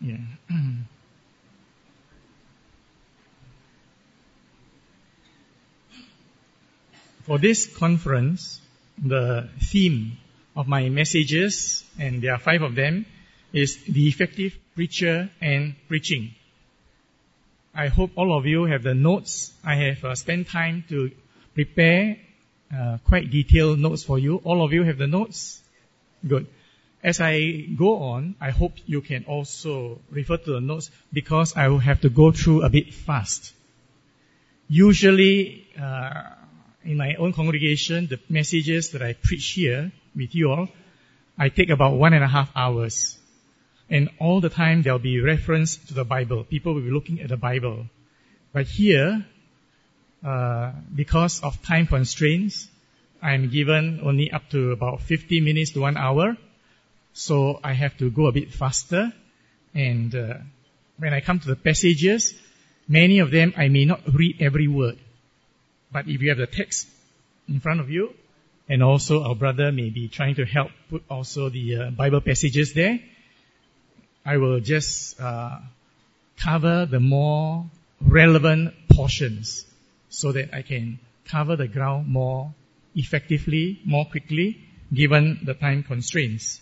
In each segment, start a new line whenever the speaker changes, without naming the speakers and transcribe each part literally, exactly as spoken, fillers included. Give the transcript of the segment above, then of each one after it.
Yeah. For this conference, the theme of my messages, and there are five of them, is the effective preacher and preaching. I hope all of you have the notes. I have uh, spent time to prepare uh, quite detailed notes for you. All of you have the notes? Good. As I go on, I hope you can also refer to the notes because I will have to go through a bit fast. Usually, uh, in my own congregation, the messages that I preach here with you all, I take about one and a half hours. And all the time there will be reference to the Bible. People will be looking at the Bible. But here, uh, because of time constraints, I'm given only up to about fifty minutes to one hour. So I have to go a bit faster. And uh, when I come to the passages, many of them I may not read every word. But if you have the text in front of you, and also our brother may be trying to help put also the uh, Bible passages there, I will just uh, cover the more relevant portions so that I can cover the ground more effectively, more quickly, given the time constraints.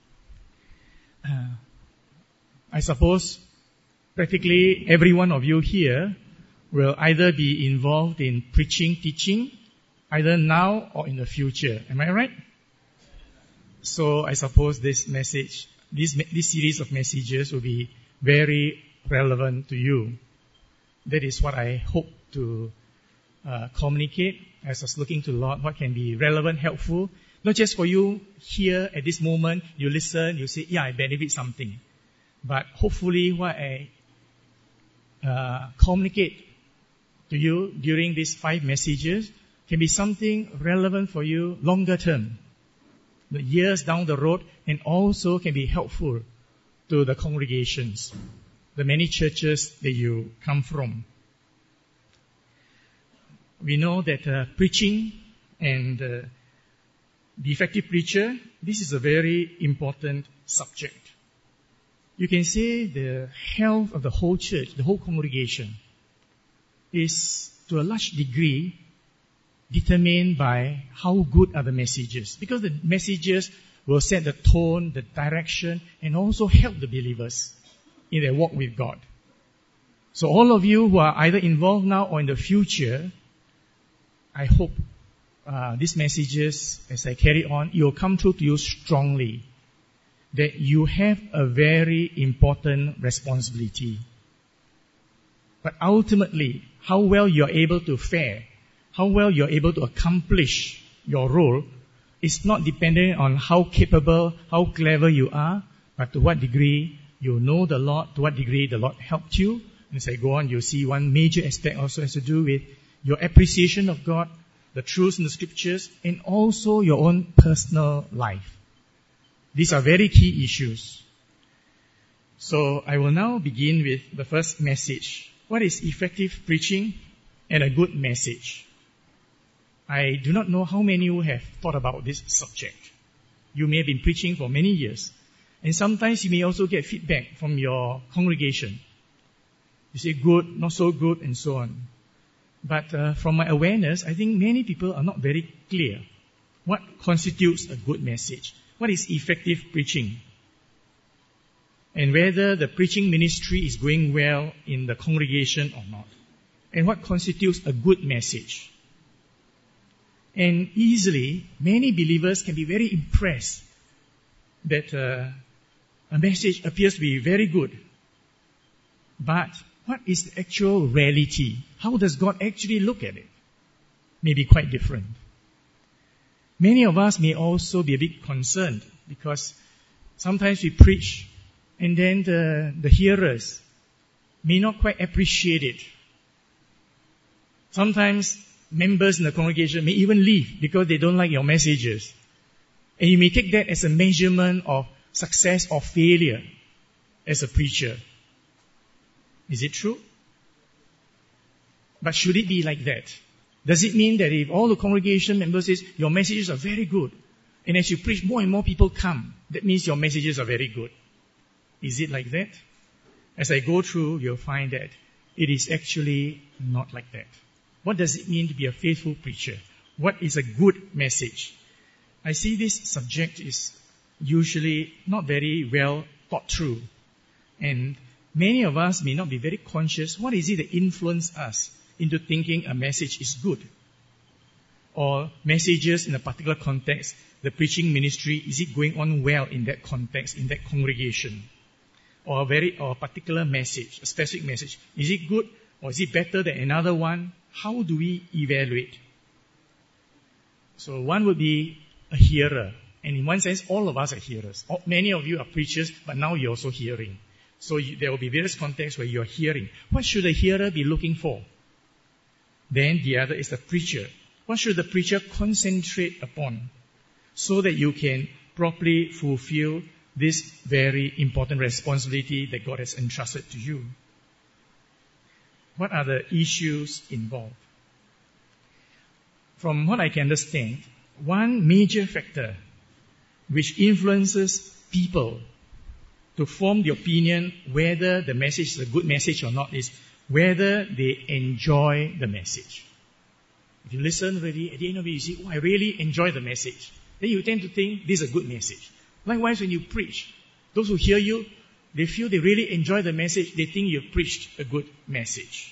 Uh, I suppose practically every one of you here will either be involved in preaching, teaching, either now or in the future. Am I right? So I suppose this message, this, this series of messages will be very relevant to you. That is what I hope to uh, communicate as I was looking to the Lord, what can be relevant, helpful, not just for you here at this moment, you listen, you say, yeah, I benefit something. But hopefully what I uh, communicate to you during these five messages can be something relevant for you longer term, the years down the road, and also can be helpful to the congregations, the many churches that you come from. We know that uh, preaching and uh, the effective preacher, this is a very important subject. You can say the health of the whole church, the whole congregation, is to a large degree determined by how good are the messages. Because the messages will set the tone, the direction, and also help the believers in their walk with God. So all of you who are either involved now or in the future, I hope uh, these messages, as I carry on, it will come through to you strongly that you have a very important responsibility. But ultimately, how well you are able to fare, how well you are able to accomplish your role is not dependent on how capable, how clever you are, but to what degree you know the Lord, to what degree the Lord helped you. As I go on, you'll see one major aspect also has to do with your appreciation of God, the truths in the scriptures, and also your own personal life. These are very key issues. So I will now begin with the first message. What is effective preaching and a good message? I do not know how many of you have thought about this subject. You may have been preaching for many years. And sometimes you may also get feedback from your congregation. You say good, not so good, and so on. But uh, from my awareness, I think many people are not very clear what constitutes a good message. What is effective preaching? And whether the preaching ministry is going well in the congregation or not. And what constitutes a good message? And easily, many believers can be very impressed that uh, a message appears to be very good. But what is the actual reality? How does God actually look at it? May be quite different. Many of us may also be a bit concerned because sometimes we preach and then the, the hearers may not quite appreciate it. Sometimes members in the congregation may even leave because they don't like your messages. And you may take that as a measurement of success or failure as a preacher. Is it true? But should it be like that? Does it mean that if all the congregation members say, your messages are very good, and as you preach, more and more people come, that means your messages are very good? Is it like that? As I go through, you'll find that it is actually not like that. What does it mean to be a faithful preacher? What is a good message? I see this subject is usually not very well thought through. And many of us may not be very conscious. What is it that influences us into thinking a message is good? Or messages in a particular context, the preaching ministry, is it going on well in that context, in that congregation? Or a very or a particular message, a specific message, is it good or is it better than another one? How do we evaluate? So one would be a hearer. And in one sense, all of us are hearers. Many of you are preachers, but now you're also hearing. So you, there will be various contexts where you're hearing. What should a hearer be looking for? Then the other is the preacher. What should the preacher concentrate upon so that you can properly fulfill this very important responsibility that God has entrusted to you? What are the issues involved? From what I can understand, one major factor which influences people to form the opinion whether the message is a good message or not is whether they enjoy the message. If you listen really, at the end of it, you see, oh, I really enjoy the message. Then you tend to think this is a good message. Likewise, when you preach, those who hear you, they feel they really enjoy the message. They think you've preached a good message.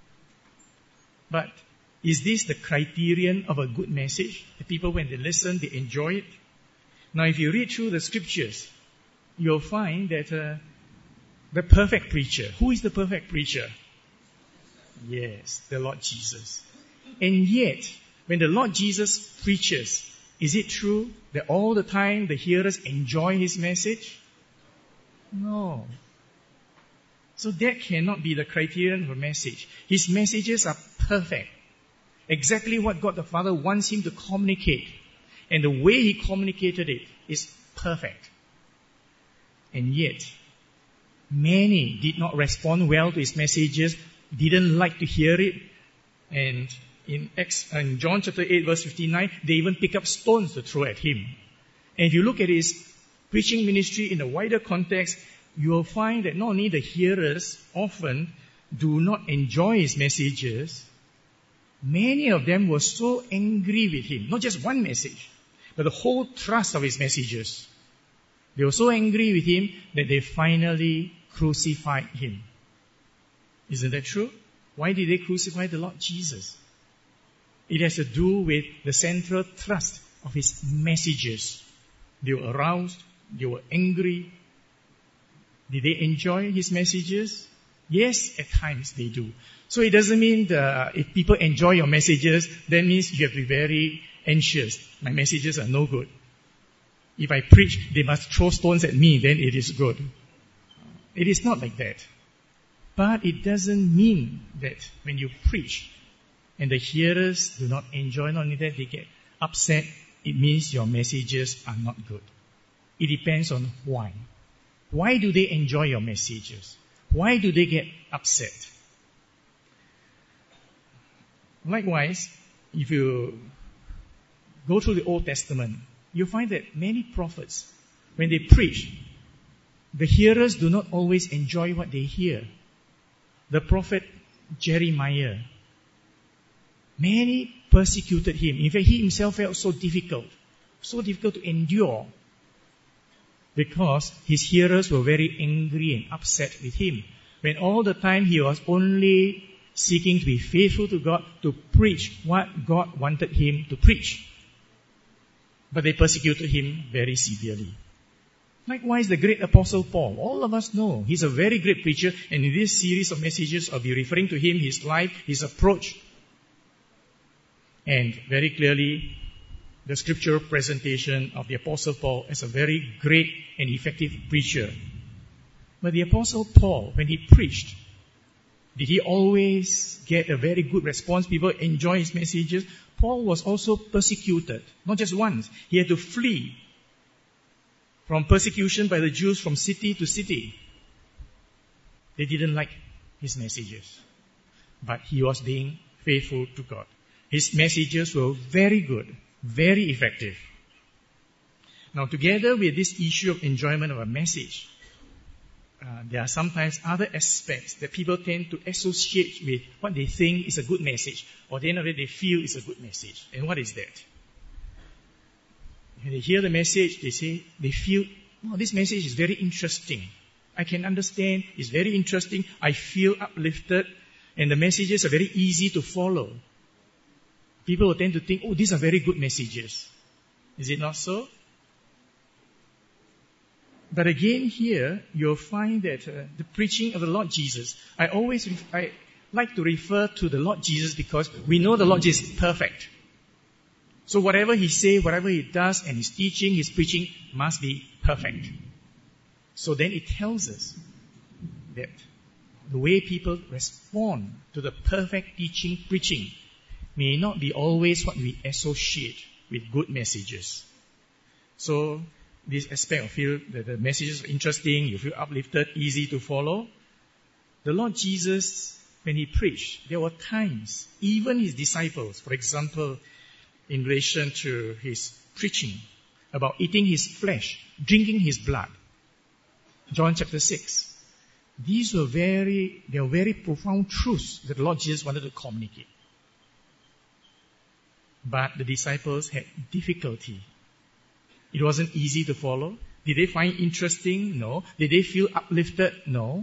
But is this the criterion of a good message? The people, when they listen, they enjoy it. Now, if you read through the scriptures, you'll find that uh, the perfect preacher, who is the perfect preacher? Yes, the Lord Jesus. And yet, when the Lord Jesus preaches, is it true that all the time the hearers enjoy His message? No. So that cannot be the criterion of a message. His messages are perfect. Exactly what God the Father wants Him to communicate. And the way He communicated it is perfect. And yet, many did not respond well to His messages, didn't like to hear it. And in, Acts, in John chapter eight verse fifty-nine, they even pick up stones to throw at Him. And if you look at His preaching ministry in a wider context, you will find that not only the hearers often do not enjoy His messages, many of them were so angry with Him. Not just one message, but the whole thrust of His messages. They were so angry with Him that they finally crucified Him. Isn't that true? Why did they crucify the Lord Jesus? It has to do with the central thrust of His messages. They were aroused. They were angry. Did they enjoy His messages? Yes, at times they do. So it doesn't mean that if people enjoy your messages, that means you have to be very anxious. My messages are no good. If I preach, they must throw stones at me, then it is good. It is not like that. But it doesn't mean that when you preach and the hearers do not enjoy, not only that, they get upset, it means your messages are not good. It depends on why. Why do they enjoy your messages? Why do they get upset? Likewise, if you go through the Old Testament, you'll find that many prophets, when they preach, the hearers do not always enjoy what they hear. The prophet Jeremiah, many persecuted him. In fact, he himself felt so difficult, so difficult to endure, because his hearers were very angry and upset with him. When all the time he was only seeking to be faithful to God, to preach what God wanted him to preach. But they persecuted him very severely. Likewise, the great Apostle Paul, all of us know he's a very great preacher, and in this series of messages I'll be referring to him, his life, his approach. And very clearly, the scriptural presentation of the Apostle Paul as a very great and effective preacher. But the Apostle Paul, when he preached, did he always get a very good response? People enjoy his messages? Paul was also persecuted, not just once. He had to flee from persecution by the Jews from city to city. They didn't like his messages, but he was being faithful to God. His messages were very good, very effective. Now, together with this issue of enjoyment of a message, uh, there are sometimes other aspects that people tend to associate with what they think is a good message, or the end of it they feel is a good message. And what is that? When they hear the message, they say, they feel, oh, this message is very interesting. I can understand, it's very interesting, I feel uplifted, and the messages are very easy to follow. People will tend to think, oh, these are very good messages. Is it not so? But again here, you'll find that uh, the preaching of the Lord Jesus, I always ref- I like to refer to the Lord Jesus because we know the Lord Jesus is perfect. So whatever He says, whatever He does, and His teaching, His preaching must be perfect. So then it tells us that the way people respond to the perfect teaching, preaching, may not be always what we associate with good messages. So this aspect of feel that the messages are interesting, you feel uplifted, easy to follow. The Lord Jesus, when He preached, there were times, even His disciples, for example, in relation to His preaching about eating His flesh, drinking His blood, John chapter six. These were very, they were very profound truths that the Lord Jesus wanted to communicate. But the disciples had difficulty. It wasn't easy to follow. Did they find it interesting? No. Did they feel uplifted? No.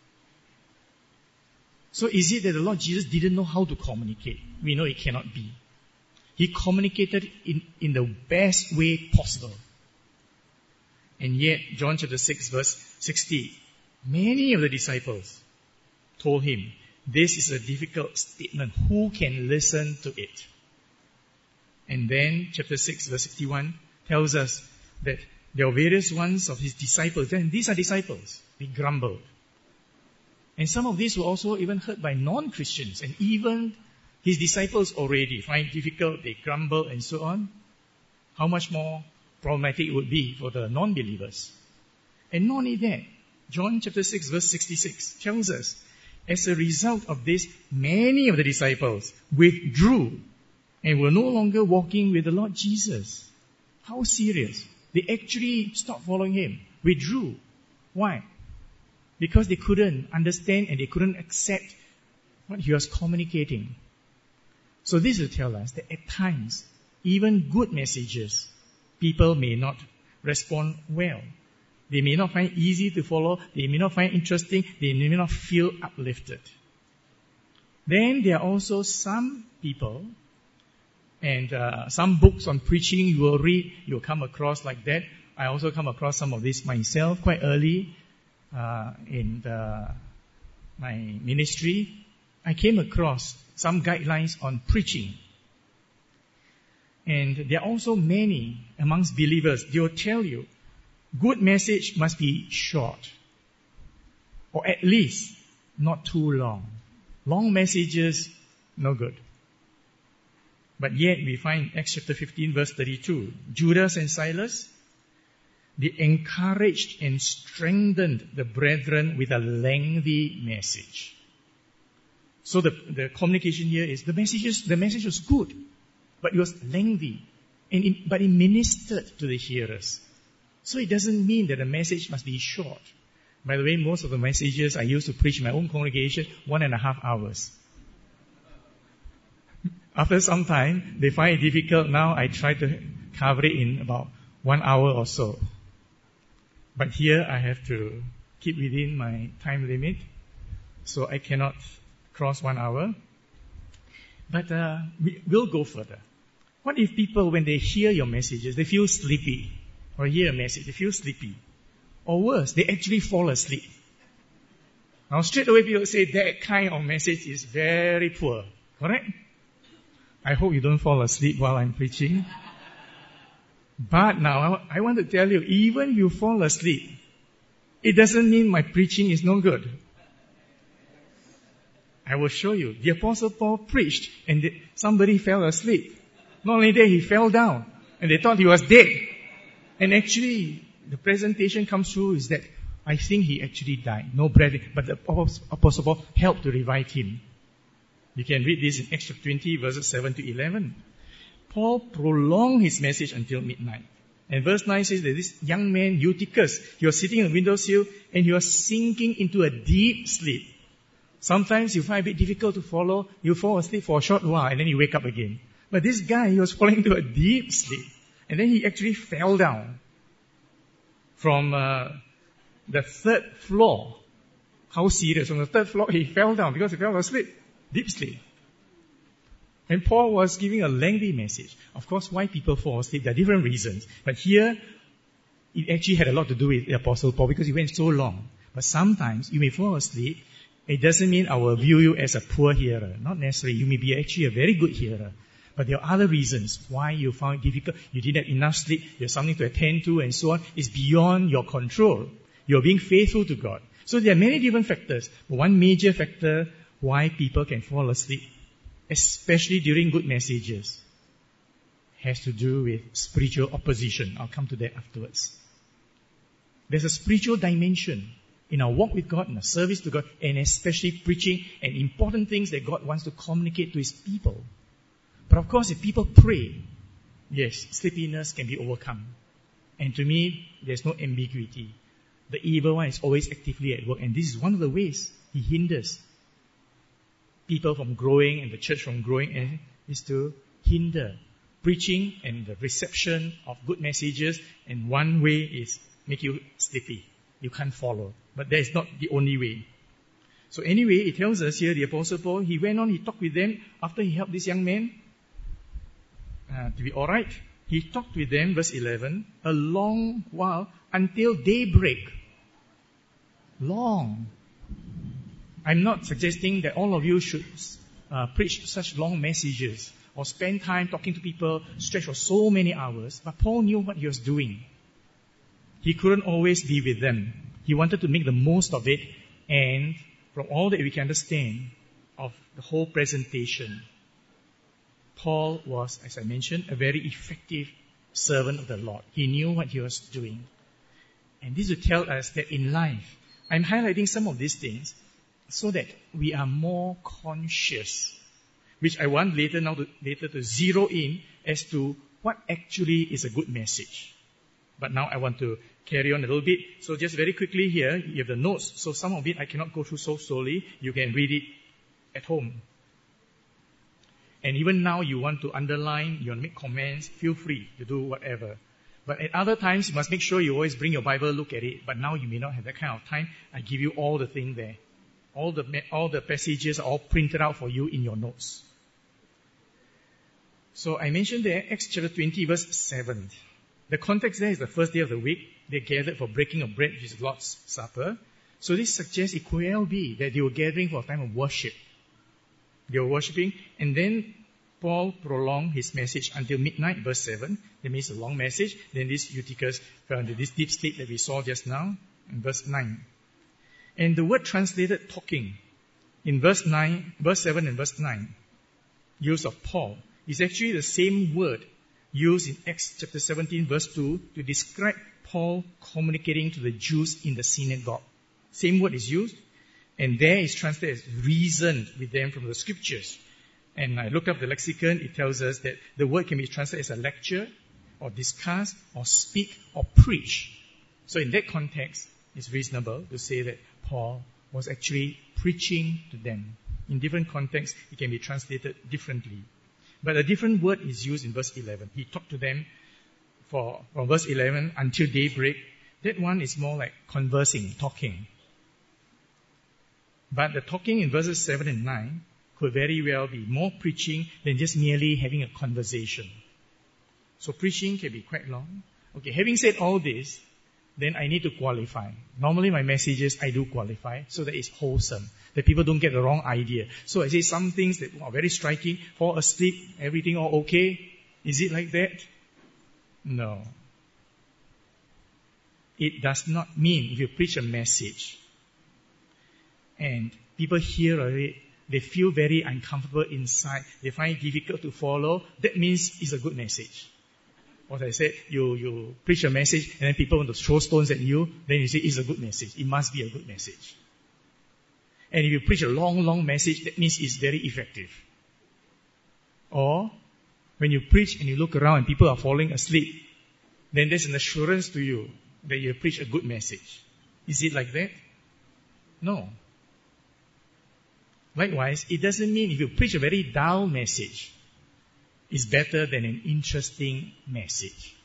So is it that the Lord Jesus didn't know how to communicate? We know it cannot be. He communicated in, in the best way possible. And yet, John chapter six verse sixty, many of the disciples told Him, this is a difficult statement. Who can listen to it? And then, chapter six verse sixty-one tells us that there were various ones of His disciples. And these are disciples. They grumbled. And some of these were also even heard by non-Christians. And even His disciples already find it difficult. They grumble and so on. How much more problematic it would be for the non-believers. And not only that, John chapter six verse sixty-six tells us, as a result of this, many of the disciples withdrew and were no longer walking with the Lord Jesus. How serious? They actually stopped following Him, withdrew. Why? Because they couldn't understand and they couldn't accept what He was communicating. So this will tell us that at times, even good messages, people may not respond well. They may not find it easy to follow. They may not find it interesting. They may not feel uplifted. Then there are also some people and uh, some books on preaching you will read, you will come across like that. I also come across some of this myself quite early uh, in the, my ministry. I came across some guidelines on preaching. And there are also many amongst believers. They will tell you, good message must be short. Or at least not too long. Long messages, no good. But yet we find Acts chapter fifteen verse thirty-two. Judas and Silas, they encouraged and strengthened the brethren with a lengthy message. So the, the communication here is, the message, is, the message was good. But it was lengthy, and it, but it ministered to the hearers. So it doesn't mean that the message must be short. By the way, most of the messages I used to preach in my own congregation, one and a half hours. After some time, they find it difficult. Now I try to cover it in about one hour or so. But here I have to keep within my time limit, so I cannot cross one hour. But uh, we, we'll go further. What if people, when they hear your messages, they feel sleepy? Or hear a message, they feel sleepy. Or worse, they actually fall asleep. Now straight away people say that kind of message is very poor. Correct? I hope you don't fall asleep while I'm preaching. But now, I want to tell you, even if you fall asleep, it doesn't mean my preaching is no good. I will show you. The Apostle Paul preached and the, somebody fell asleep. Not only that, he fell down and they thought he was dead. And actually, the presentation comes through is that I think he actually died. No breathing. But the Apostle Paul helped to revive him. You can read this in Acts twenty verses seven to eleven. Paul prolonged his message until midnight. And verse nine says that this young man, Eutychus, he was sitting on the windowsill and he was sinking into a deep sleep. Sometimes you find it a bit difficult to follow. You fall asleep for a short while and then you wake up again. But this guy, he was falling into a deep sleep. And then he actually fell down from uh, the third floor. How serious? From the third floor, he fell down because he fell asleep. Deep sleep. And Paul was giving a lengthy message. Of course, why people fall asleep, there are different reasons. But here, it actually had a lot to do with the Apostle Paul because he went so long. But sometimes you may fall asleep. It doesn't mean I will view you as a poor hearer. Not necessarily. You may be actually a very good hearer. But there are other reasons why you found it difficult. You didn't have enough sleep. You have something to attend to and so on. It's beyond your control. You're being faithful to God. So there are many different factors. But one major factor why people can fall asleep, especially during good messages, has to do with spiritual opposition. I'll come to that afterwards. There's a spiritual dimension in our walk with God, in our service to God, and especially preaching and important things that God wants to communicate to His people. But of course, if people pray, yes, sleepiness can be overcome. And to me, there's no ambiguity. The evil one is always actively at work, and this is one of the ways he hinders people from growing and the church from growing, and is to hinder preaching and the reception of good messages. And one way is make you sleepy. You can't follow. But that is not the only way. So anyway, it tells us here, the Apostle Paul, he went on, he talked with them after he helped this young man uh, to be alright. He talked with them, verse eleven, a long while until daybreak. Long. I'm not suggesting that all of you should uh, preach such long messages or spend time talking to people stretched for so many hours. But Paul knew what he was doing. He couldn't always be with them. He wanted to make the most of it, and from all that we can understand of the whole presentation, Paul was, as I mentioned, a very effective servant of the Lord. He knew what he was doing. And this will tell us that in life, I'm highlighting some of these things so that we are more conscious, which I want later now to, later to zero in as to what actually is a good message. But now I want to carry on a little bit. So just very quickly here, you have the notes. So some of it I cannot go through so slowly. You can read it at home. And even now you want to underline, you want to make comments, feel free to do whatever. But at other times, you must make sure you always bring your Bible, look at it. But now you may not have that kind of time. I give you all the thing there. All the, all the passages are all printed out for you in your notes. So I mentioned there, Acts chapter twenty, verse seven. The context there is the first day of the week. They gathered for breaking of bread, which is Lord's Supper. So this suggests it could well be that they were gathering for a time of worship. They were worshipping, and then Paul prolonged his message until midnight, verse seven. That means a long message. Then this Eutychus fell into this deep sleep that we saw just now, in verse nine. And the word translated talking in verse nine, verse seven and verse nine, use of Paul, is actually the same word used in Acts chapter seventeen, verse two, to describe Paul communicating to the Jews in the synagogue. Same word is used, and there is translated as reasoned with them from the scriptures. And I looked up the lexicon, it tells us that the word can be translated as a lecture, or discuss, or speak, or preach. So in that context, it's reasonable to say that Paul was actually preaching to them. In different contexts, it can be translated differently. But a different word is used in verse eleven. He talked to them for from verse eleven until daybreak. That one is more like conversing, talking. But the talking in verses seven and nine could very well be more preaching than just merely having a conversation. So preaching can be quite long. Okay, having said all this, then I need to qualify. Normally my messages, I do qualify so that it's wholesome, that people don't get the wrong idea. So I say some things that are very striking, fall asleep, everything all okay. Is it like that? No. It does not mean if you preach a message and people hear it, they feel very uncomfortable inside, they find it difficult to follow, that means it's a good message. What I said, you, you preach a message and then people want to throw stones at you, then you say it's a good message. It must be a good message. And if you preach a long, long message, that means it's very effective. Or, when you preach and you look around and people are falling asleep, then there's an assurance to you that you preach a good message. Is it like that? No. Likewise, it doesn't mean if you preach a very dull message, it's better than an interesting message.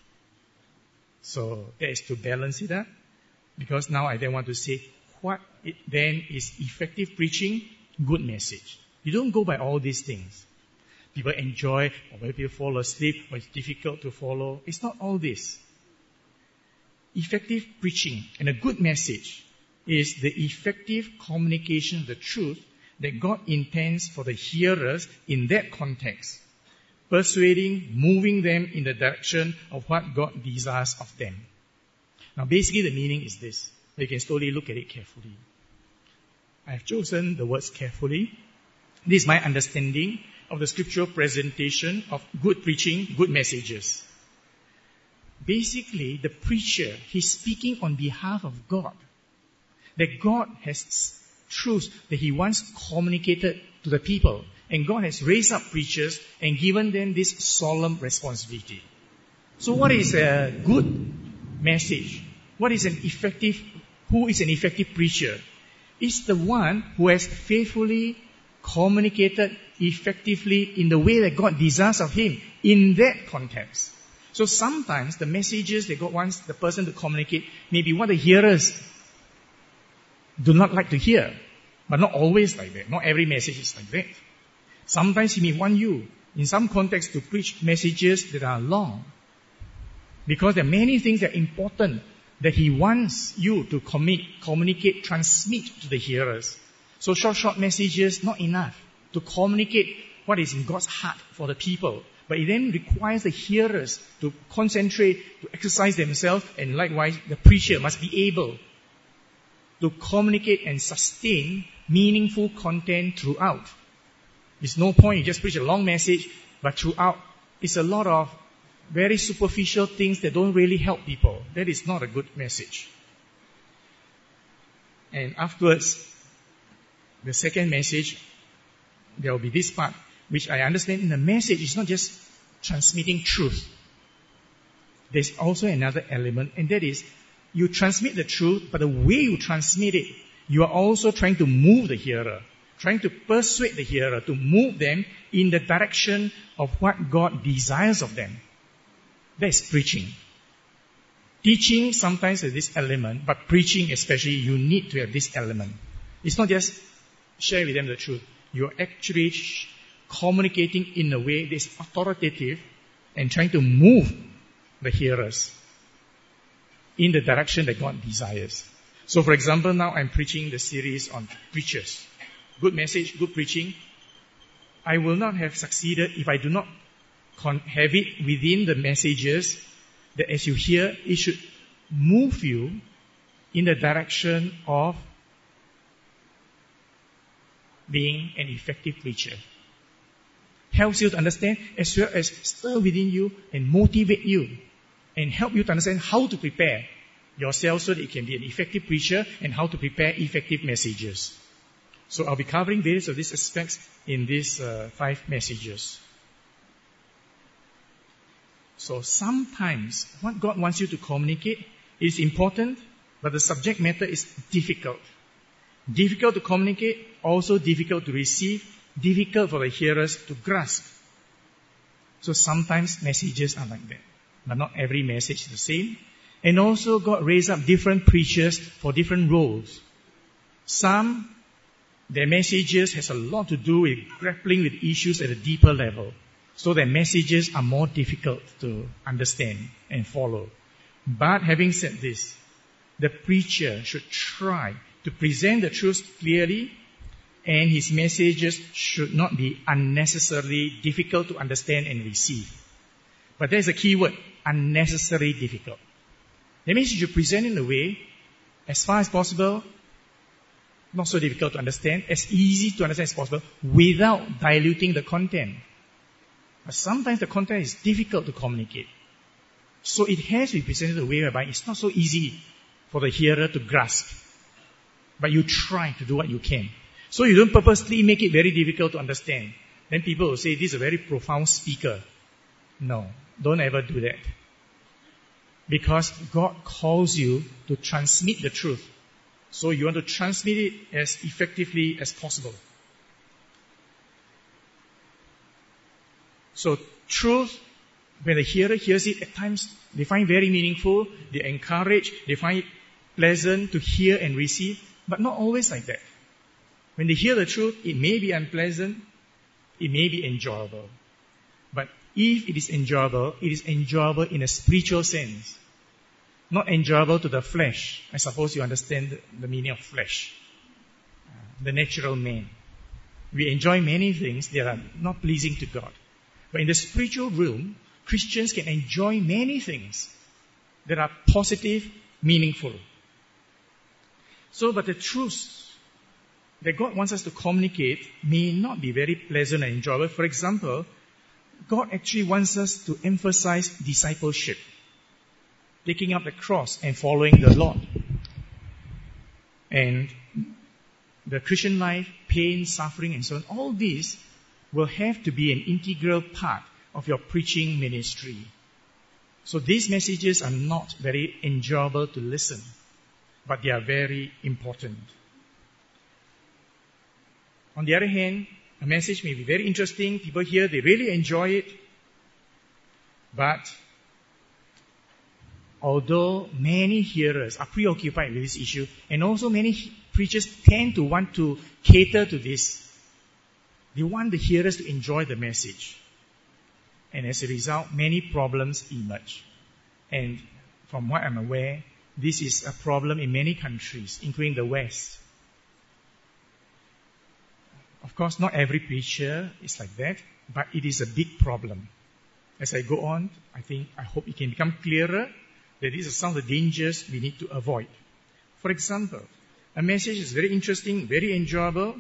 So that is to balance it up. Because now I then want to say, what it then is effective preaching? Good message. You don't go by all these things. People enjoy, or maybe people fall asleep, or it's difficult to follow. It's not all this. Effective preaching and a good message is the effective communication of the truth that God intends for the hearers in that context, persuading, moving them in the direction of what God desires of them. Now basically the meaning is this. You can slowly look at it carefully. I have chosen the words carefully. This is my understanding of the scriptural presentation of good preaching, good messages. Basically, the preacher, he's speaking on behalf of God. That God has truths that he once communicated to the people. And God has raised up preachers and given them this solemn responsibility. So what is a good message? What is an effective, who is an effective preacher? It's the one who has faithfully communicated effectively in the way that God desires of him in that context. So sometimes the messages that God wants the person to communicate may be what the hearers do not like to hear. But not always like that. Not every message is like that. Sometimes He may want you, in some context, to preach messages that are long. Because there are many things that are important that He wants you to commit, communicate, transmit to the hearers. So short, short messages, not enough to communicate what is in God's heart for the people. But it then requires the hearers to concentrate, to exercise themselves, and likewise, the preacher must be able to communicate and sustain meaningful content throughout. It's no point you just preach a long message, but throughout, it's a lot of very superficial things that don't really help people. That is not a good message. And afterwards, the second message, there will be this part, which I understand in the message is not just transmitting truth. There's also another element, and that is, you transmit the truth, but the way you transmit it, you are also trying to move the hearer, trying to persuade the hearer, to move them in the direction of what God desires of them. That's preaching. Teaching sometimes has this element, but preaching especially, you need to have this element. It's not just share with them the truth. You're actually communicating in a way that's authoritative and trying to move the hearers in the direction that God desires. So for example, now I'm preaching the series on preachers. Good message, good preaching. I will not have succeeded if I do not con- have it within the messages that as you hear, it should move you in the direction of being an effective preacher. Helps you to understand as well as stir within you and motivate you and help you to understand how to prepare yourself so that you can be an effective preacher and how to prepare effective messages. So I'll be covering various of these aspects in these uh, five messages. So sometimes what God wants you to communicate is important, but the subject matter is difficult. Difficult to communicate, also difficult to receive, difficult for the hearers to grasp. So sometimes messages are like that. But not every message is the same. And also God raised up different preachers for different roles. Some, their messages has a lot to do with grappling with issues at a deeper level. So their messages are more difficult to understand and follow. But having said this, the preacher should try to present the truth clearly, and his messages should not be unnecessarily difficult to understand and receive. But there's a key word, unnecessarily difficult. That means you should present in a way, as far as possible, not so difficult to understand, as easy to understand as possible, without diluting the content. But sometimes the content is difficult to communicate. So it has to be presented in a way whereby it's not so easy for the hearer to grasp. But you try to do what you can. So you don't purposely make it very difficult to understand. Then people will say, this is a very profound speaker. No, don't ever do that. Because God calls you to transmit the truth. So you want to transmit it as effectively as possible. So truth, when the hearer hears it, at times they find very meaningful, they encourage, they find it pleasant to hear and receive, but not always like that. When they hear the truth, it may be unpleasant, it may be enjoyable. But if it is enjoyable, it is enjoyable in a spiritual sense. Not enjoyable to the flesh. I suppose you understand the, the meaning of flesh. Uh, the natural man. We enjoy many things that are not pleasing to God. But in the spiritual realm, Christians can enjoy many things that are positive, meaningful. So, but the truths that God wants us to communicate may not be very pleasant and enjoyable. For example, God actually wants us to emphasize discipleship, taking up the cross and following the Lord. And the Christian life, pain, suffering, and so on, all these will have to be an integral part of your preaching ministry. So these messages are not very enjoyable to listen, but they are very important. On the other hand, a message may be very interesting. People hear, they really enjoy it. But although many hearers are preoccupied with this issue, and also many preachers tend to want to cater to this, they want the hearers to enjoy the message. And as a result, many problems emerge. And from what I'm aware, this is a problem in many countries, including the West. Of course, not every preacher is like that, but it is a big problem. As I go on, I think, I hope it can become clearer that these are some of the dangers we need to avoid. For example, a message is very interesting, very enjoyable.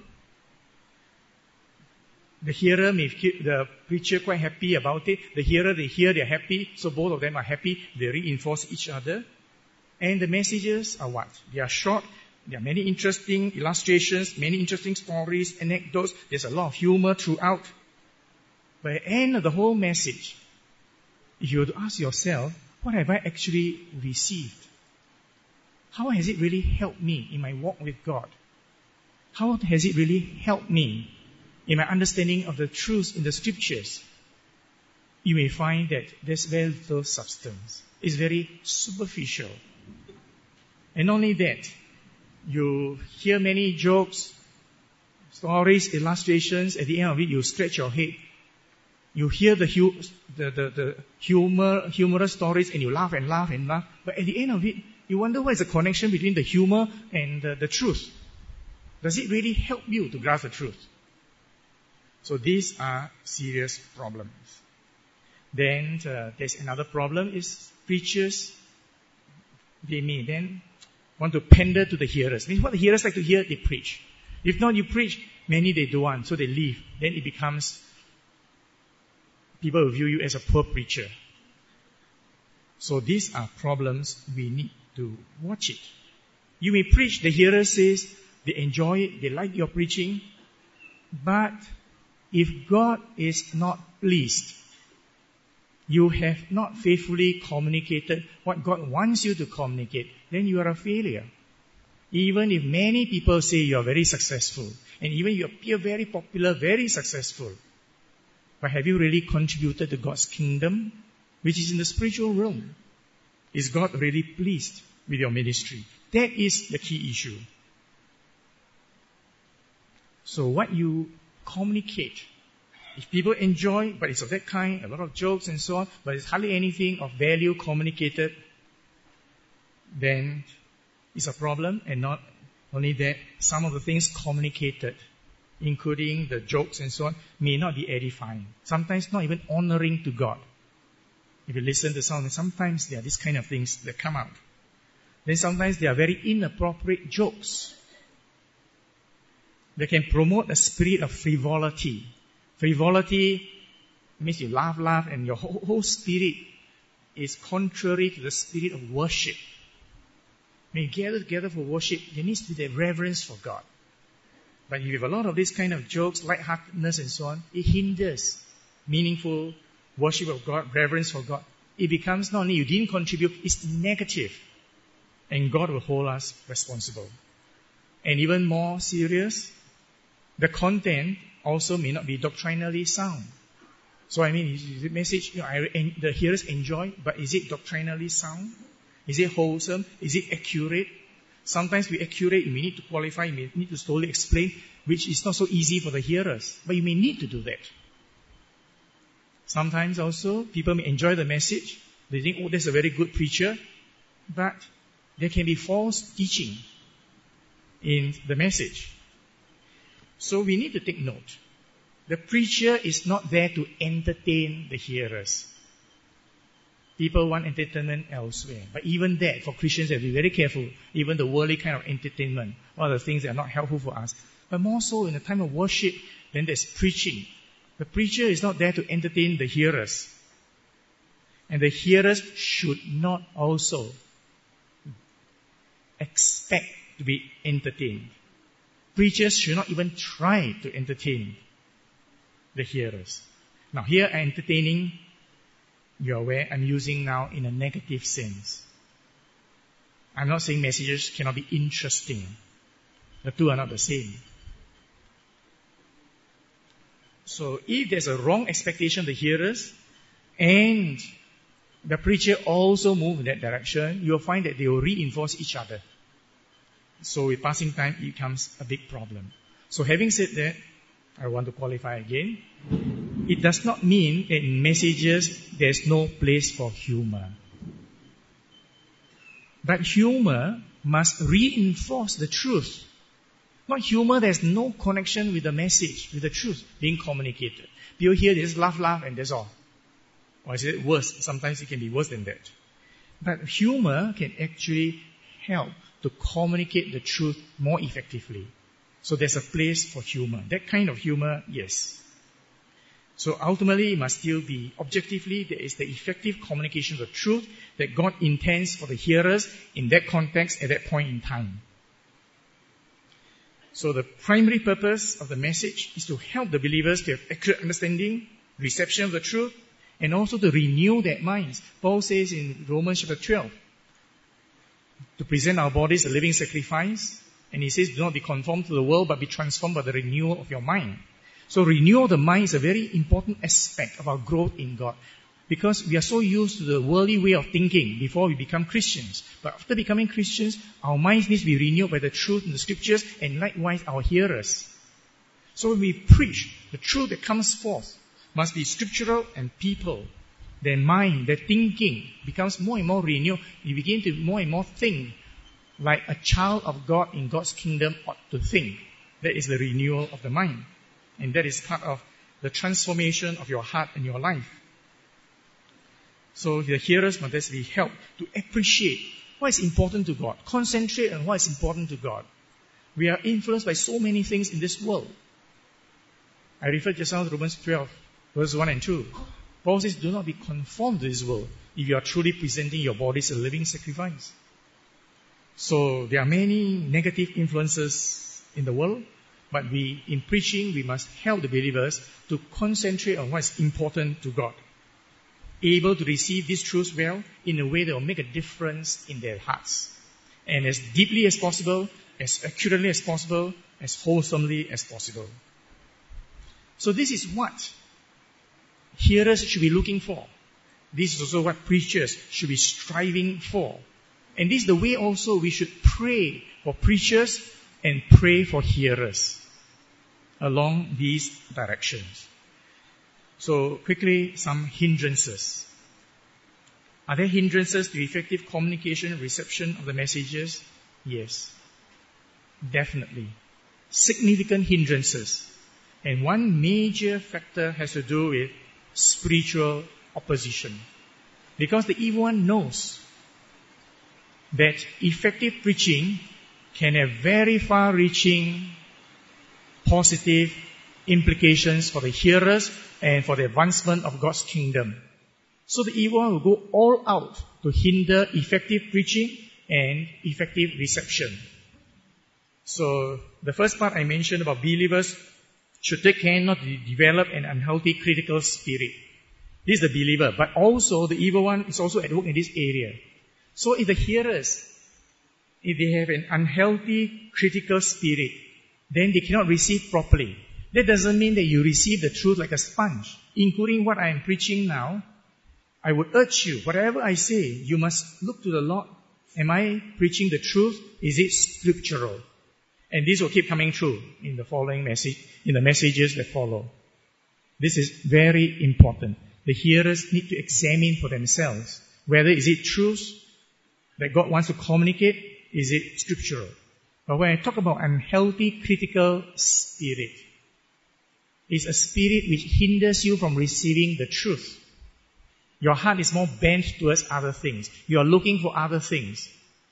The hearer may feel the preacher quite happy about it. The hearer, they hear, they're happy, so both of them are happy. They reinforce each other. And the messages are what? They are short. There are many interesting illustrations, many interesting stories, anecdotes. There's a lot of humor throughout. But at the end of the whole message, if you were to ask yourself, what have I actually received? How has it really helped me in my walk with God? How has it really helped me in my understanding of the truths in the scriptures? You may find that there's very little substance. It's very superficial. And not only that, you hear many jokes, stories, illustrations. At the end of it, you scratch your head. You hear the, hu- the, the, the humor, humorous stories, and you laugh and laugh and laugh. But at the end of it, you wonder what is the connection between the humor and the, the truth. Does it really help you to grasp the truth? So these are serious problems. Then uh, there's another problem is preachers, they may then want to pander to the hearers. Means what the hearers like to hear, they preach. If not, you preach, many they don't want, so they leave. Then it becomes, people will view you as a poor preacher. So these are problems we need to watch it. You may preach, the hearer says, they enjoy it, they like your preaching, but if God is not pleased, you have not faithfully communicated what God wants you to communicate, then you are a failure. Even if many people say you are very successful, and even you appear very popular, very successful, but have you really contributed to God's kingdom, which is in the spiritual realm? Is God really pleased with your ministry? That is the key issue. So what you communicate, if people enjoy, but it's of that kind, a lot of jokes and so on, but it's hardly anything of value communicated, then it's a problem. And not only that, some of the things communicated, including the jokes and so on, may not be edifying. Sometimes not even honoring to God. If you listen to some, sometimes there are these kind of things that come out. Then sometimes they are very inappropriate jokes. They can promote a spirit of frivolity. Frivolity means you laugh, laugh, and your whole, whole spirit is contrary to the spirit of worship. When you gather together for worship, there needs to be that reverence for God. But if you have a lot of this kind of jokes, lightheartedness and so on, it hinders meaningful worship of God, reverence for God. it becomes not only you didn't contribute, it's negative. And God will hold us responsible. And even more serious, the content also may not be doctrinally sound. So I mean, is the message, you know, I, the hearers enjoy, but is it doctrinally sound? Is it wholesome? Is it accurate? Sometimes we accurate, you may need to qualify, you may need to slowly explain, which is not so easy for the hearers. But you may need to do that. Sometimes also, people may enjoy the message. They think, oh, that's a very good preacher. But there can be false teaching in the message. So we need to take note. The preacher is not there to entertain the hearers. People want entertainment elsewhere. But even that, for Christians, they have to be very careful. Even the worldly kind of entertainment, one of the things that are not helpful for us. But more so in the time of worship, then there's preaching. The preacher is not there to entertain the hearers. And the hearers should not also expect to be entertained. Preachers should not even try to entertain the hearers. Now here, entertaining, you're aware, I'm using now in a negative sense. I'm not saying messages cannot be interesting. The two are not the same. So if there's a wrong expectation of the hearers, and the preacher also moves in that direction, you'll find that they will reinforce each other. So with passing time, it becomes a big problem. So having said that, I want to qualify again. It does not mean that in messages there's no place for humor. But humor must reinforce the truth. Not humor, there's no connection with the message, with the truth being communicated. People hear, they just laugh, laugh, and that's all. Or is it worse? Sometimes it can be worse than that. But humor can actually help to communicate the truth more effectively. So there's a place for humor. That kind of humor, yes. So ultimately, it must still be objectively, there is the effective communication of the truth that God intends for the hearers in that context at that point in time. So the primary purpose of the message is to help the believers to have accurate understanding, reception of the truth, and also to renew their minds. Paul says in Romans chapter twelve, to present our bodies a living sacrifice, and he says, do not be conformed to the world, but be transformed by the renewal of your mind. So renewal of the mind is a very important aspect of our growth in God. Because we are so used to the worldly way of thinking before we become Christians. But after becoming Christians, our minds need to be renewed by the truth in the scriptures, and likewise our hearers. So when we preach, the truth that comes forth must be scriptural, and people, their mind, their thinking becomes more and more renewed. You begin to more and more think like a child of God in God's kingdom ought to think. That is the renewal of the mind. And that is part of the transformation of your heart and your life. So the hearers must be helped to appreciate what is important to God. Concentrate on what is important to God. We are influenced by so many things in this world. I referred just now to Romans twelve, verse one and two. Paul says, do not be conformed to this world if you are truly presenting your bodies as a living sacrifice. So there are many negative influences in the world, but we, in preaching, we must help the believers to concentrate on what is important to God. Able to receive these truths well in a way that will make a difference in their hearts. And as deeply as possible, as accurately as possible, as wholesomely as possible. So this is what hearers should be looking for. This is also what preachers should be striving for. And this is the way also we should pray for preachers and pray for hearers along these directions. So quickly, some hindrances. Are there hindrances to effective communication and reception of the messages? Yes, definitely. Significant hindrances. And one major factor has to do with spiritual opposition. Because the evil one knows that effective preaching can have very far-reaching positive implications for the hearers and for the advancement of God's kingdom. So the evil one will go all out to hinder effective preaching and effective reception. So the first part I mentioned about believers should take care not to develop an unhealthy critical spirit. This is the believer. But also, the evil one is also at work in this area. So if the hearers, if they have an unhealthy, critical spirit, then they cannot receive properly. That doesn't mean that you receive the truth like a sponge, including what I am preaching now. I would urge you, whatever I say, you must look to the Lord. Am I preaching the truth? Is it scriptural? And this will keep coming true in the following message, in the messages that follow. This is very important. The hearers need to examine for themselves whether is it truth that God wants to communicate, is it scriptural? But when I talk about unhealthy, critical spirit, it's a spirit which hinders you from receiving the truth. Your heart is more bent towards other things. You are looking for other things.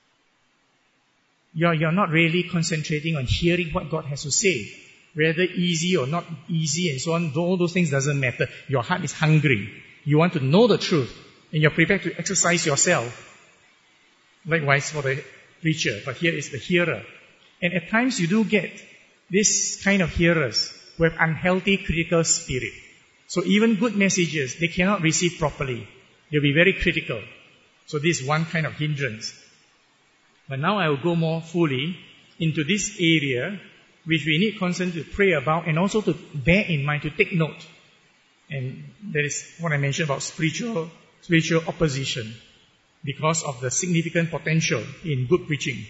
You're, you're not really concentrating on hearing what God has to say. Whether easy or not easy and so on, all those things doesn't matter. Your heart is hungry. You want to know the truth. And you're prepared to exercise yourself. Likewise for the preacher. But here is the hearer. And at times you do get this kind of hearers who have unhealthy critical spirit. So even good messages, they cannot receive properly. They'll be very critical. So this is one kind of hindrance. But now I will go more fully into this area which we need constantly to pray about and also to bear in mind, to take note. And that is what I mentioned about spiritual, spiritual opposition because of the significant potential in good preaching.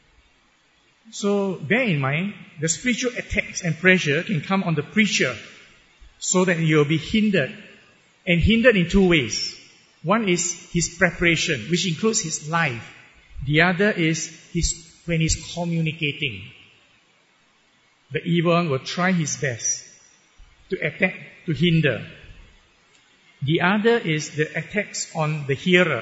So bear in mind, the spiritual attacks and pressure can come on the preacher so that you will be hindered. And hindered in two ways. One is his preparation, which includes his life. The other is his, when he's communicating. The evil one will try his best to attack, to hinder. The other is the attacks on the hearer.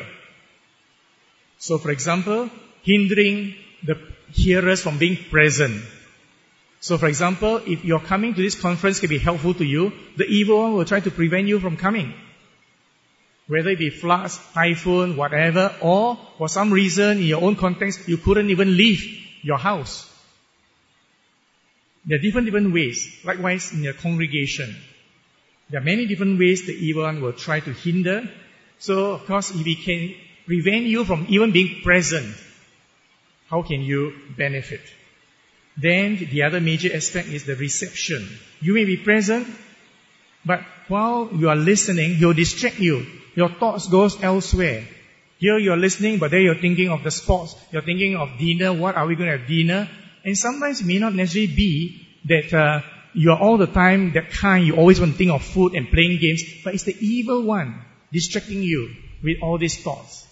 So for example, hindering the hearers from being present. So for example, if you're coming to this conference can be helpful to you, the evil one will try to prevent you from coming. Whether it be floods, typhoon, whatever, or for some reason in your own context, you couldn't even leave your house. There are different, different ways. Likewise, in your congregation, there are many different ways the evil one will try to hinder. So, of course, if he can prevent you from even being present, how can you benefit? Then, the other major aspect is the reception. You may be present, but while you are listening, he'll distract you. Your thoughts goes elsewhere. Here you're listening, but there you're thinking of the sports. You're thinking of dinner. What are we going to have dinner? And sometimes it may not necessarily be that uh, you are all the time that kind, you always want to think of food and playing games, but it's the evil one distracting you with all these thoughts.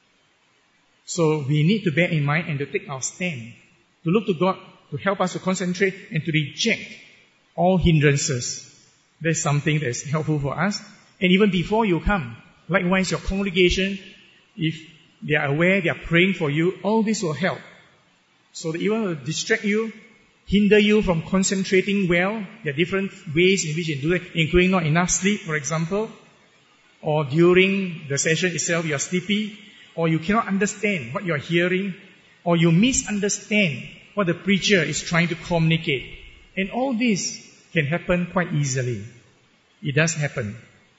So we need to bear in mind and to take our stand, to look to God to help us to concentrate and to reject all hindrances. That's something that's helpful for us. And even before you come, likewise your congregation, if they are aware, they are praying for you, all this will help. So the evil will distract you, hinder you from concentrating well. There are different ways in which you do it, including not enough sleep, for example, or during the session itself you are sleepy, or you cannot understand what you are hearing, or you misunderstand what the preacher is trying to communicate. And all this can happen quite easily. It does happen.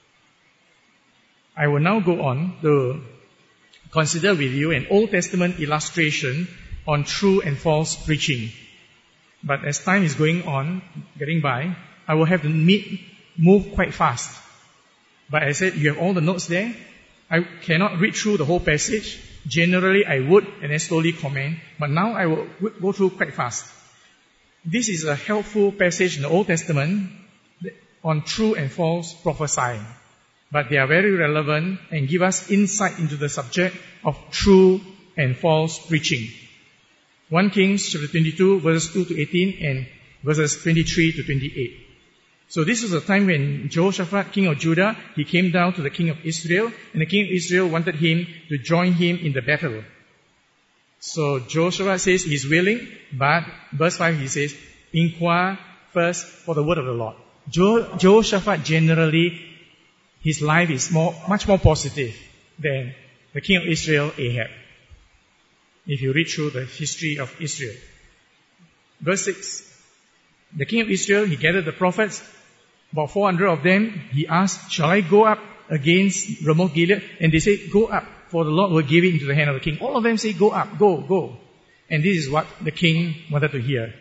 I will now go on to consider with you an Old Testament illustration on true and false preaching. But as time is going on, getting by, I will have to meet, move quite fast. But I said, you have all the notes there. I cannot read through the whole passage. Generally, I would, and then slowly comment. But now I will go through quite fast. This is a helpful passage in the Old Testament on true and false prophesying. But they are very relevant and give us insight into the subject of true and false preaching. First Kings chapter twenty-two, verses two to eighteen, and verses twenty-three to twenty-eight. So this was a time when Jehoshaphat, king of Judah, he came down to the king of Israel, and the king of Israel wanted him to join him in the battle. So Jehoshaphat says he's willing, but verse five he says, inquire first for the word of the Lord. Jo- Jehoshaphat generally, his life is more, much more positive than the king of Israel, Ahab. If you read through the history of Israel. Verse six. The king of Israel, he gathered the prophets, about four hundred of them. He asked, shall I go up against Ramoth Gilead, and they say, go up, for the Lord will give it into the hand of the king. All of them say, go up, go, go. And this is what the king wanted to hear.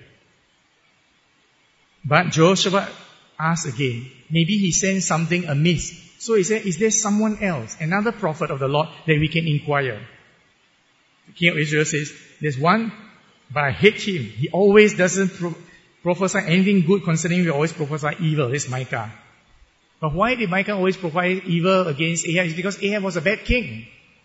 But Jehoshaphat asked again. Maybe he sensed something amiss. So he said, is there someone else, another prophet of the Lord, that we can inquire? The king of Israel says, there's one, but I hate him. He always doesn't pro- prophesy anything good concerning me, he always prophesy evil. This is Micah. But why did Micah always prophesy evil against Ahab? It's because Ahab was a bad king.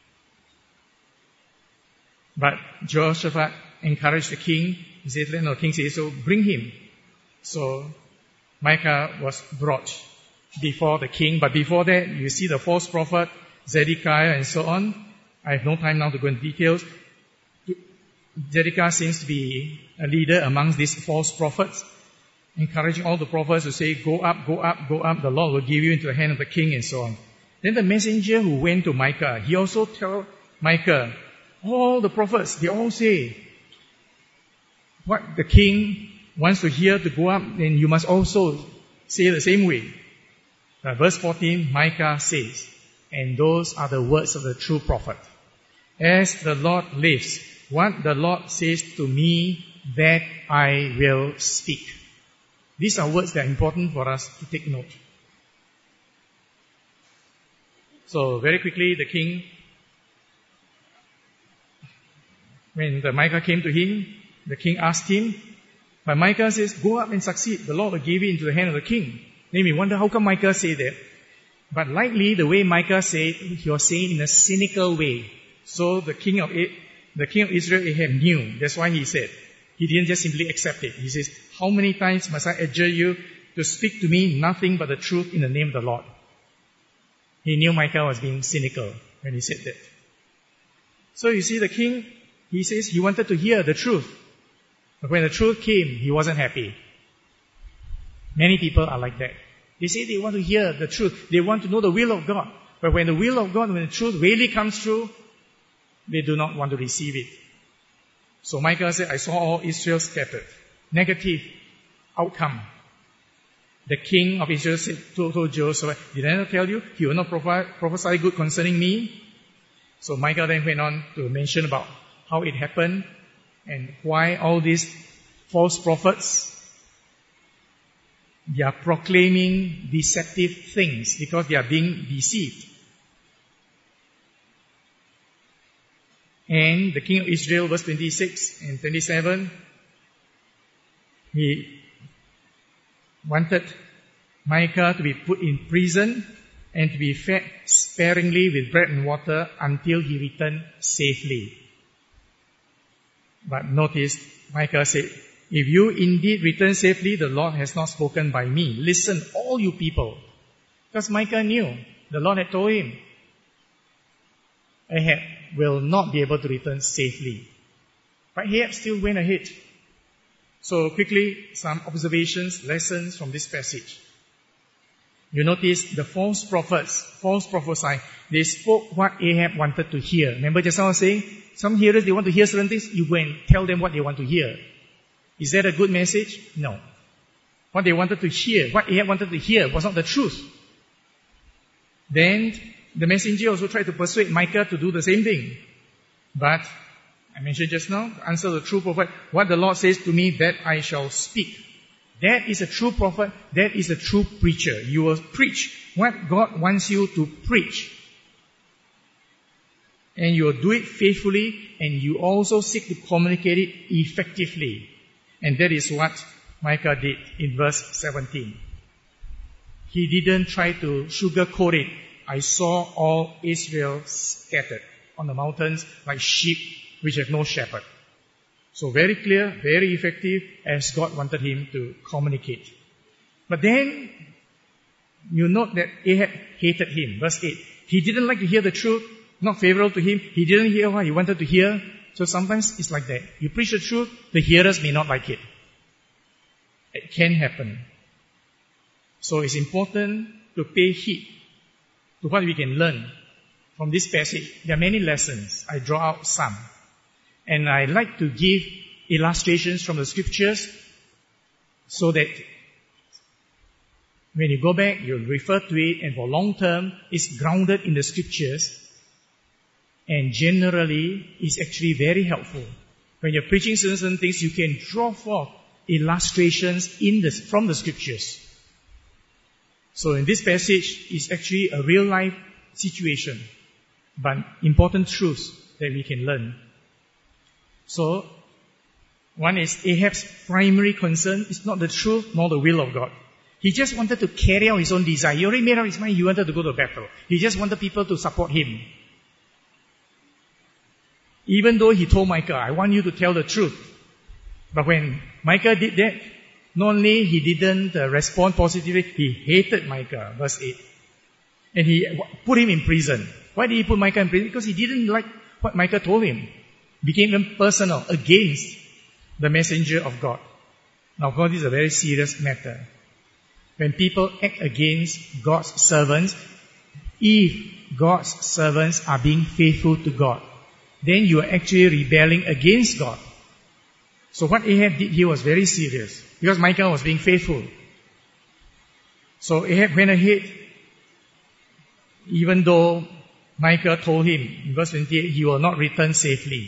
But Jehoshaphat encouraged the king. He said, no, the king says, so bring him. So Micah was brought before the king. But before that, you see the false prophet, Zedekiah and so on. I have no time now to go into details. Zedekiah seems to be a leader amongst these false prophets, encouraging all the prophets to say, go up, go up, go up, the Lord will give you into the hand of the king and so on. Then the messenger who went to Micah, he also told Micah, all the prophets, they all say, what the king wants to hear to go up, then you must also say the same way. Now, verse fourteen, Micah says, and those are the words of the true prophet. As the Lord lives, what the Lord says to me, that I will speak. These are words that are important for us to take note. So very quickly, the king, when the Micah came to him, the king asked him, but Micah says, go up and succeed. The Lord will give it into the hand of the king. Then we wonder, how come Micah say that? But likely, the way Micah said, he was saying in a cynical way. So the king of the king of Israel, Ahab, knew. That's why he said. He didn't just simply accept it. He says, how many times must I adjure you to speak to me nothing but the truth in the name of the Lord? He knew Micah was being cynical when he said that. So you see, the king, he says he wanted to hear the truth. But when the truth came, he wasn't happy. Many people are like that. They say they want to hear the truth. They want to know the will of God. But when the will of God, when the truth really comes true, they do not want to receive it. So Micah said, I saw all Israel scattered. Negative outcome. The king of Israel said, told, told Joseph, did I not tell you, he will not prophe- prophesy good concerning me? So Micah then went on to mention about how it happened and why all these false prophets, they are proclaiming deceptive things because they are being deceived. And the king of Israel, verse twenty-six and twenty-seven, he wanted Micah to be put in prison and to be fed sparingly with bread and water until he returned safely. But notice, Micah said, if you indeed return safely, the Lord has not spoken by me. Listen, all you people. Because Micah knew, the Lord had told him, Ahab will not be able to return safely. But Ahab still went ahead. So quickly, some observations, lessons from this passage. You notice the false prophets, false prophesy, they spoke what Ahab wanted to hear. Remember just now I was saying, some hearers, they want to hear certain things, you go and tell them what they want to hear. Is that a good message? No. What they wanted to hear, what Ahab wanted to hear was not the truth. Then the messenger also tried to persuade Micah to do the same thing. But, I mentioned just now, answer the true prophet, what the Lord says to me, that I shall speak. That is a true prophet, that is a true preacher. You will preach what God wants you to preach. And you will do it faithfully, and you also seek to communicate it effectively. And that is what Micah did in verse seventeen. He didn't try to sugarcoat it. I saw all Israel scattered on the mountains like sheep which have no shepherd. So very clear, very effective, as God wanted him to communicate. But then, you note that Ahab hated him. Verse eight. He didn't like to hear the truth, not favorable to him. He didn't hear what he wanted to hear. So sometimes it's like that. You preach the truth, the hearers may not like it. It can happen. So it's important to pay heed to what we can learn from this passage. There are many lessons. I draw out some. And I like to give illustrations from the scriptures so that When you go back, you'll refer to it, and for long term, it's grounded in the scriptures, and generally, it's actually very helpful. When you're preaching certain things, you can draw forth illustrations in the, from the scriptures. So in this passage, it's actually a real life situation, but important truths that we can learn. So, one is Ahab's primary concern is not the truth nor the will of God. He just wanted to carry out his own desire. He already made up his mind he wanted to go to battle. He just wanted people to support him. Even though he told Micah, I want you to tell the truth. But when Micah did that, not only he didn't uh, respond positively, he hated Micah, verse eight. And he put him in prison. Why did he put Micah in prison? Because he didn't like what Micah told him. It became personal, against the messenger of God. Now, of course, this is a very serious matter. When people act against God's servants, if God's servants are being faithful to God, then you are actually rebelling against God. So what Ahab did here was very serious, because Micah was being faithful. So Ahab went ahead, even though Micah told him, in verse twenty-eight, he will not return safely.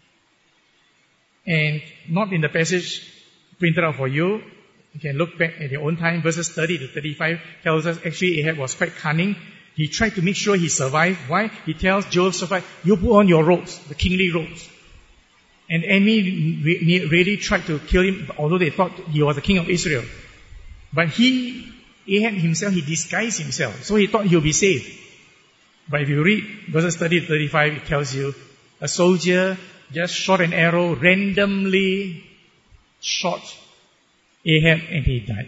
And not in the passage printed out for you. You can look back at your own time. Verses thirty to thirty-five tells us actually Ahab was quite cunning. He tried to make sure he survived. Why? He tells Jehoshaphat, you put on your robes, the kingly robes. And enemy really tried to kill him, although they thought he was the king of Israel. But he, Ahab himself, he disguised himself. So he thought he'll be safe. But if you read verses thirty to thirty-five, it tells you, a soldier just shot an arrow, randomly shot Ahab, and he died.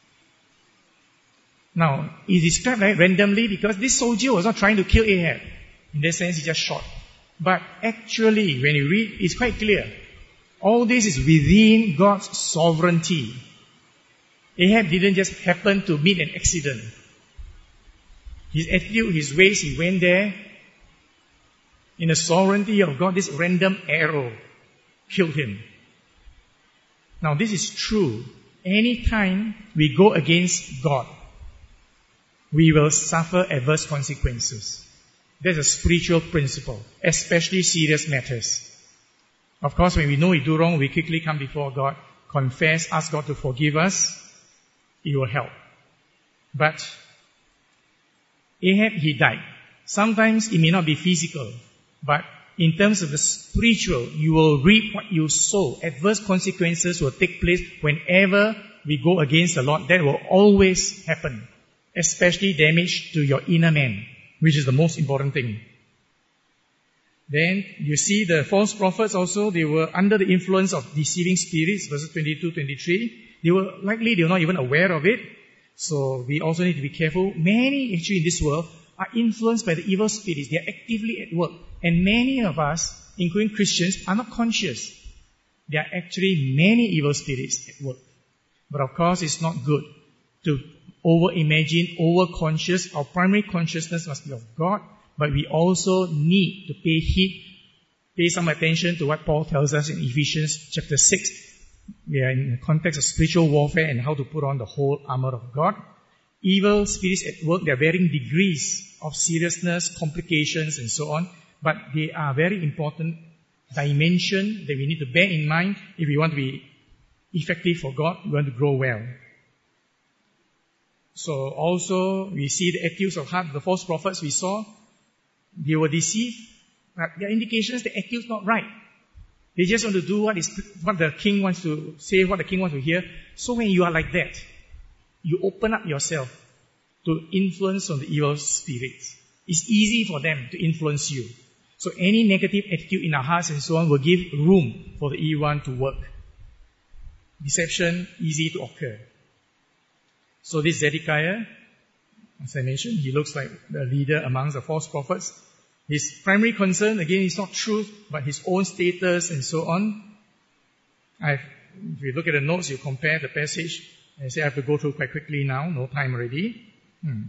Now, it's described like randomly because this soldier was not trying to kill Ahab. In that sense, he just shot. But actually, when you read, it's quite clear. All this is within God's sovereignty. Ahab didn't just happen to meet an accident. His attitude, his ways, he went there. In the sovereignty of God, this random arrow killed him. Now, this is true. Anytime we go against God, we will suffer adverse consequences. That's a spiritual principle, especially serious matters. Of course, when we know we do wrong, we quickly come before God, confess, ask God to forgive us. It will help. But Ahab, he died. Sometimes it may not be physical, but in terms of the spiritual, you will reap what you sow. Adverse consequences will take place whenever we go against the Lord. That will always happen. Especially damage to your inner man, which is the most important thing. Then you see the false prophets also, they were under the influence of deceiving spirits, verses twenty-two to twenty-three. They were likely, they were not even aware of it. So we also need to be careful. Many actually in this world are influenced by the evil spirits. They are actively at work. And many of us, including Christians, are not conscious. There are actually many evil spirits at work. But of course, it's not good to over-imagine, over-conscious. Our primary consciousness must be of God, but we also need to pay heed, pay some attention to what Paul tells us in Ephesians chapter six. We are in the context of spiritual warfare and how to put on the whole armor of God. Evil spirits at work, they are varying degrees of seriousness, complications, and so on, but they are very important dimension that we need to bear in mind if we want to be effective for God, we want to grow well. So also, we see the attitudes of heart, the false prophets we saw, they were deceived, but there are indications the attitude is not right. They just want to do what is what the king wants to say, what the king wants to hear. So when you are like that, you open up yourself to influence on the evil spirits. It's easy for them to influence you. So any negative attitude in our hearts and so on will give room for the evil one to work. Deception, easy to occur. So this Zedekiah, as I mentioned, he looks like the leader amongst the false prophets. His primary concern, again, is not truth, but his own status and so on. I've, if you look at the notes, you compare the passage. I say I have to go through quite quickly now, no time already. Hmm.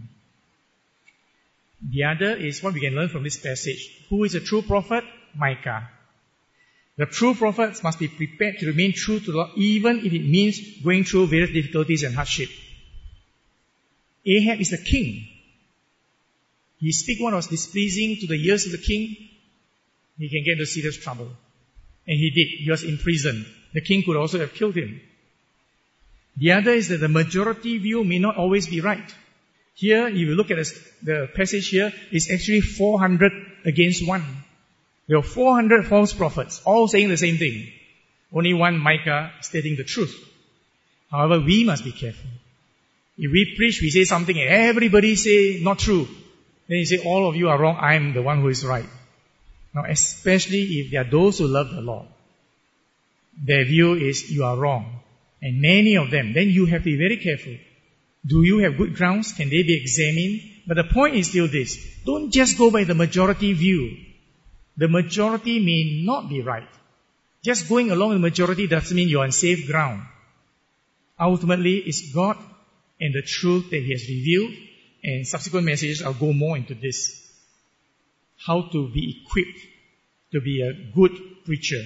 The other is what we can learn from this passage. Who is a true prophet? Micah. The true prophets must be prepared to remain true to the Lord, even if it means going through various difficulties and hardship. Ahab is the king. He speak what was displeasing to the ears of the king, he can get into serious trouble. And he did. He was in prison. The king could also have killed him. The other is that the majority view may not always be right. Here, if you look at the passage here, it's actually four hundred against one. There were four hundred false prophets, all saying the same thing. Only one, Micah, stating the truth. However, we must be careful. If we preach, we say something, and everybody say not true. Then you say, all of you are wrong, I am the one who is right. Now, especially if there are those who love the Lord, their view is you are wrong. And many of them, then you have to be very careful. Do you have good grounds? Can they be examined? But the point is still this. Don't just go by the majority view. The majority may not be right. Just going along with the majority doesn't mean you're on safe ground. Ultimately, it's God and the truth that He has revealed. And subsequent messages, I'll go more into this. How to be equipped to be a good preacher.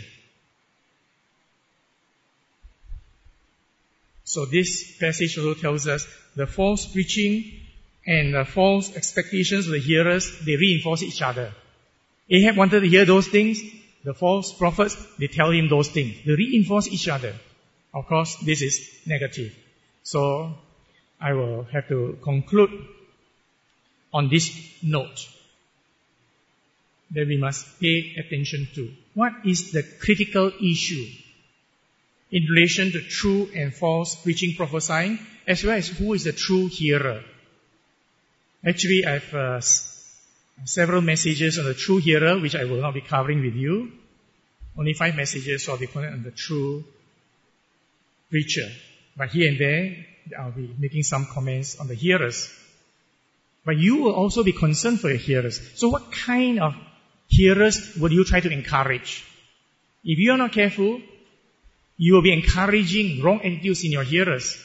So this passage also tells us the false preaching and the false expectations of the hearers, they reinforce each other. Ahab wanted to hear those things. The false prophets, they tell him those things. They reinforce each other. Of course, this is negative. So, I will have to conclude on this note that we must pay attention to. What is the critical issue in relation to true and false preaching, prophesying, as well as who is the true hearer? Actually, I have uh, several messages on the true hearer, which I will not be covering with you. Only five messages, so I'll be calling on the true preacher. But here and there, I'll be making some comments on the hearers. But you will also be concerned for your hearers. So what kind of hearers would you try to encourage? If you are not careful, you will be encouraging wrong attitudes in your hearers.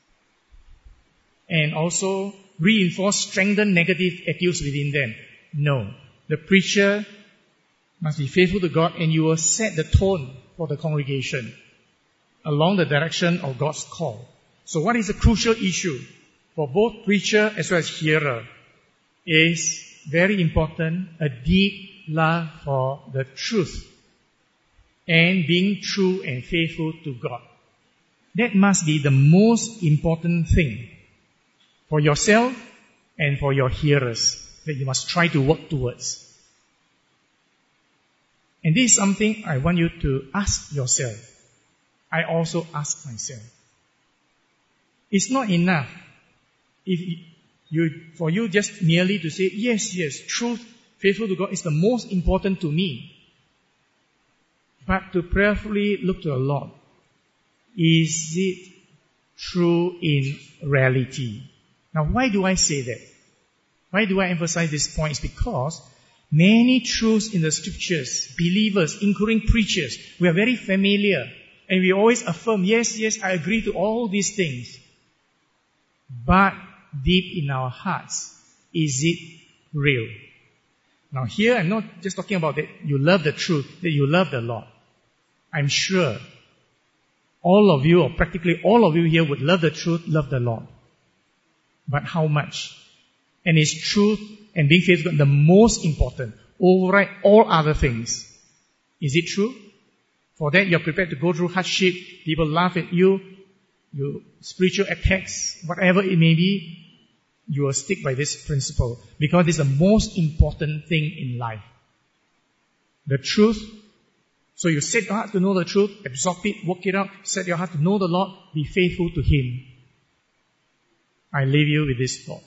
And also reinforce, strengthen negative attitudes within them. No. The preacher must be faithful to God, and you will set the tone for the congregation along the direction of God's call. So what is the crucial issue for both preacher as well as hearer is very important, a deep love for the truth and being true and faithful to God. That must be the most important thing for yourself and for your hearers that you must try to work towards. And this is something I want you to ask yourself. I also ask myself. It's not enough if you, for you just merely to say, yes, yes, truth, faithful to God is the most important to me. But to prayerfully look to the Lord. Is it true in reality? Now, why do I say that? Why do I emphasize this point? It's because many truths in the scriptures, believers, including preachers, we are very familiar. And we always affirm, yes, yes, I agree to all these things. But deep in our hearts, is it real? Now here, I'm not just talking about that you love the truth, that you love the Lord. I'm sure all of you, or practically all of you here, would love the truth, love the Lord. But how much? And is truth and being faithful the most important? Override all other things. Is it true? For that, you're prepared to go through hardship, people laugh at you, you spiritual attacks, whatever it may be, you will stick by this principle. Because it's the most important thing in life. The truth. So you set your heart to know the truth, absorb it, work it out, set your heart to know the Lord, be faithful to Him. I leave you with this thought.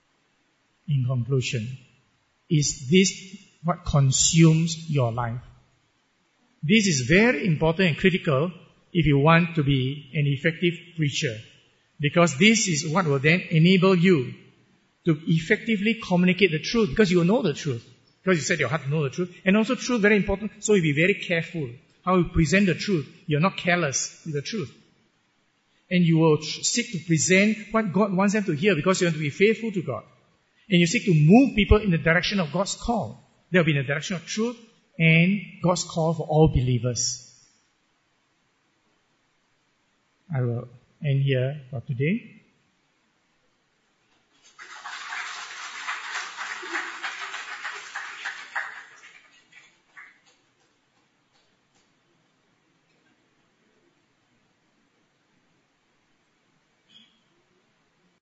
In conclusion, is this what consumes your life? This is very important and critical if you want to be an effective preacher. Because this is what will then enable you to effectively communicate the truth. Because you will know the truth. Because you set your heart to know the truth. And also truth, very important, so you be very careful how you present the truth. You're not careless with the truth. And you will seek to present what God wants them to hear because you want to be faithful to God. And you seek to move people in the direction of God's call. They'll be in the direction of truth and God's call for all believers. I will end here for today.